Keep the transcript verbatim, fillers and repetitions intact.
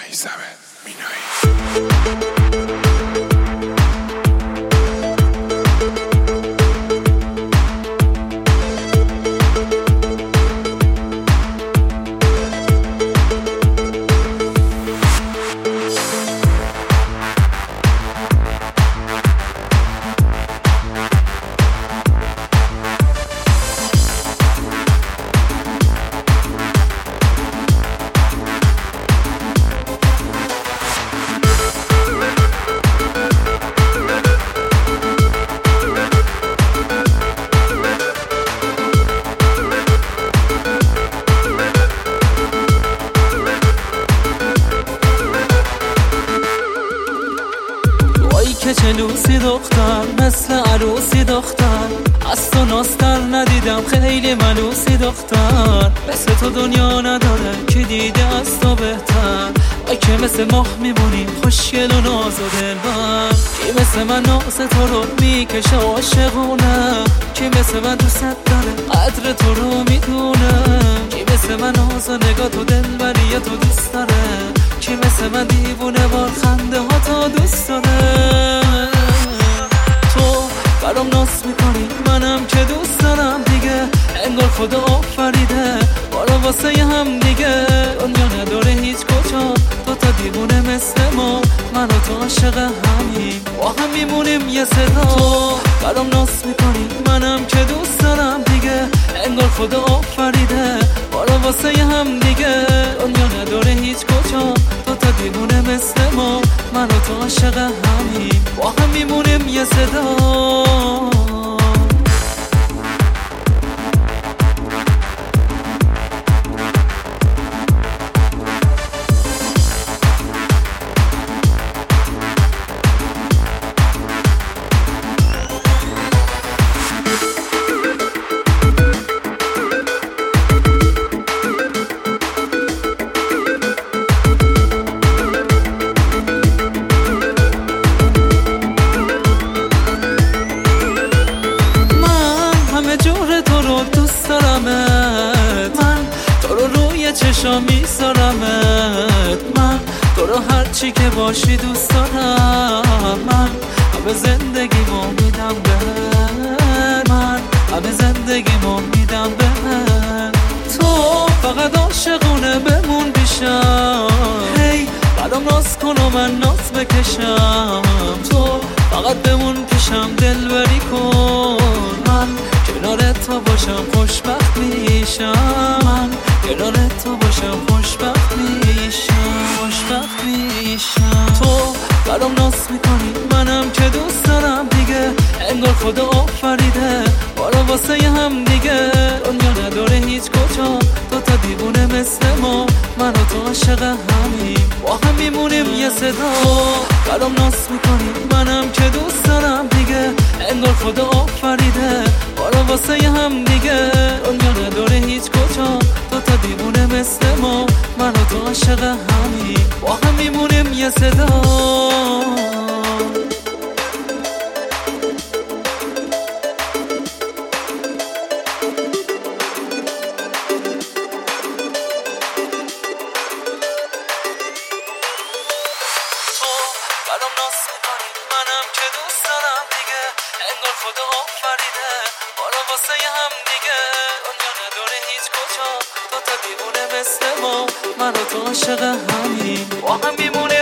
میثم مینایی. که چه لوسی دختر، مثل عروسی دختر، از تو نازتر ندیدم خیلی ملوسی دختر. مثل تو دنیا نداره که دیده از تو بهتر. ای که مثل ماه میمونی خوشگل و ناز و دلبر. کی مثل من ناز تو رو میکشه عاشقونه، کی مثل من دوست داره قدر تو رو میدونه. کی مثل من ناز و نگاه تو دلبری تو دوست داره. کی مثل من دیوونه وار خنده ها تا دوست داره. تو برام ناز میکنی منم که دوست دارم دیگه. انگار خدا آفریده بارا واسه هم دیگه. دنیا نداره هیچ کجا تو تا دیوونه مثل ما. من و تو عاشق همیم با هم میمونیم یه صدا. تو برام ناز میکنی منم که دوست دارم دیگه. انگار خدا آفریده بارا واسه هم دیگه. دنیا نداره هیچ کجا تو تا دیوونه مثل ما. من و تو عاشق همیم با هم میمونیم یه صدا. من تو رو روی چشام میذارمت. من تو رو هرچی که باشی دوست دارم. من همه زندگیمو میدم بهت. من همه زندگیمو میدم بهت. تو فقط عاشقونه بمون پیشم. هی برام ناز کن و من ناز بکشم. تو فقط بمون پیشم دلبری کن. من کنار تو باشم خوشبخت میشم. من کنار تو باشم خوشبخت میشم. خوشبخت میشم. تو برام ناز میکنی منم که دوست دارم دیگه. انگار خدا آفریده بارا واسه هم دیگه. دنیا نداره هیچ کجا تو تا دیوونه مثل ما. من و تو عاشق همیم با هم میمونیم یه صدا. برام ناز میکنی منم که دوست دارم دیگه. انگار خدا آفریده بارا واسه هم دیگه. دنیا نداره هیچ کجا تو تا دیوونه مثل ما. من و تو عاشق همیم با هم میمونیم یه صدا. برام ناز میکنی منم که دوست دارم دیگه. انگار خدا آفریده بارا واسه هم دیگه. دنیا نداره هیچ کجا تو تا دیوونه مثل ما. من و تو عاشق همیم با هم میمونه